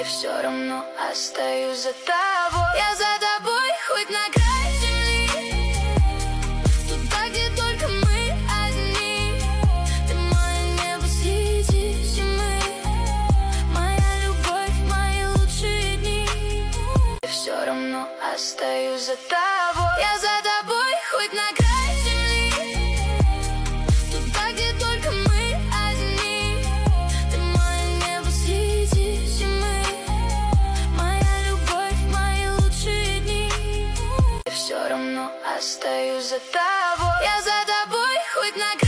Все равно остаюсь за тобой. Я за тобой хоть на край земли, туда, где только мы одни. Ты мое небо среди зимы, моя любовь, мои лучшие дни. Все равно остаюсь за тобой. Я за тобой хоть на край земли, туда, где только мы одни. Ты мое небо среди зимы, моя любовь, мои лучшие дни. Все равно остаюсь за тобой. Я за тобой хоть на